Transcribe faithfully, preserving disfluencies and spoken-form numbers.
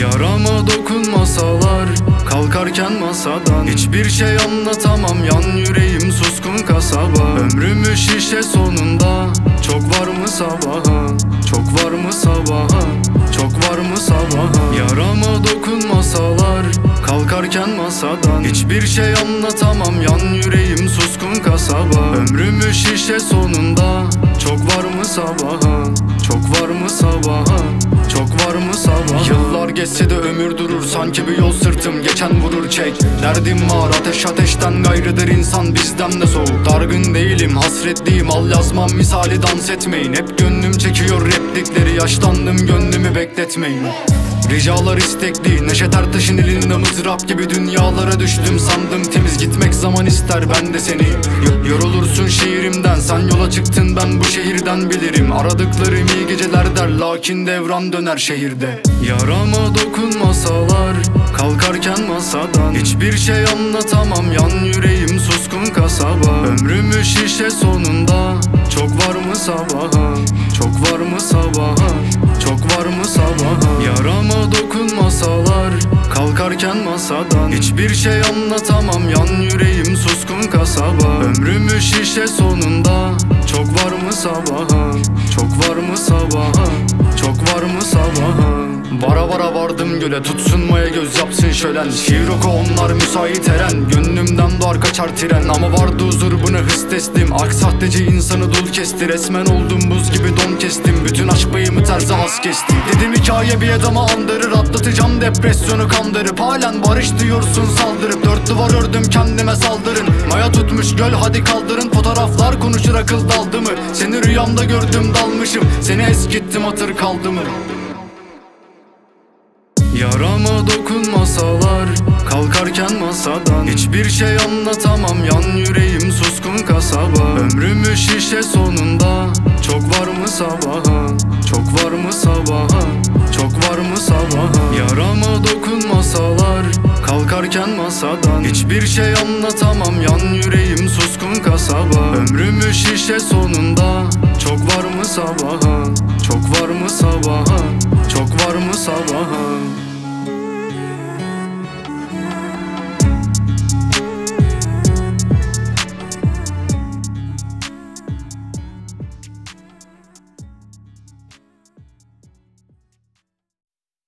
Yarama dokunmasalar, kalkarken masadan hiçbir şey anlatamam, yan yüreğim suskun kasaba. Ömrümü şişe sonunda, çok var mı sabaha, çok var mı sabaha, çok var mı sabaha. Yarama dokunmasalar, kalkarken masadan hiçbir şey anlatamam, yan yüreğim suskun kasaba. Ömrümü şişe sonunda, çok var mı sabaha, çok var mı sabaha, çok var mı sabaha. Yıllar geçse de ömür durur, sanki bir yol sırtım geçen vurur çek. Derdim var, ateş ateşten gayrıdır insan, bizden de soğuk. Dargın değilim, hasretliyim, al yazmam misali dans etmeyin. Hep gönlüm çekiyor replikleri, yaşlandım gönlümü bekletmeyin. Ricalar istekli, Neşet Ertaş'ın elinde mızrap gibi dünyalara düştüm. Sandım temiz gitmek zaman ister, ben de seni. Yorulursun şiirimden, sen yola çıktın, ben bu şehirden bilirim. Aradıklarım iyi geceler der, lakin devran döner şehirde. Yarama dokunmasalar, kalkarken masadan hiçbir şey anlatamam, yan yüreğim suskun kasaba. Ömrümü şişe sonunda, çok var mı sabaha, çok var mı sabaha, çok var mı sabaha. Yarama dokunmasalar, kalkarken masadan hiçbir şey anlatamam, yan yüreğim suskun kasaba. Ömrümü şişe sonunda, çok var mı sabaha, çok var mı sabaha, çok var mı sabaha. Vara vara vardım göle, tutsun maya göz yapsın şölen. Şiir oku onlar müsait eren, gönlümden doğar kaçar tren. Ama vardı huzur buna hız teslim, ak sahteci insanı dul kesti. Resmen oldum buz gibi don kestim, bütün aşk bayımı terze az kestim. Dedim hikaye bir adamı andırır, atlatacağım depresyonu kandırıp. Halen barış diyorsun saldırıp, dört duvar ördüm kendime saldırın. Maya tutmuş göl hadi kaldırın, fotoğraflar konuşur akıl daldı mı? Seni rüyamda gördüm dalmışım, seni eskittim hatır kaldı mı? Yarama dokunmasalar, kalkarken masadan hiçbir şey anlatamam, yan yüreğim suskun kasaba. Ömrümü şişe sonunda, çok var mı sabaha, çok var mı sabaha, çok var mı sabaha. Yarama dokunmasalar, kalkarken masadan hiçbir şey anlatamam, yan yüreğim suskun kasaba. Ömrümü şişe sonunda, çok var mı sabaha, çok var mı sabaha, çok var mı sabaha.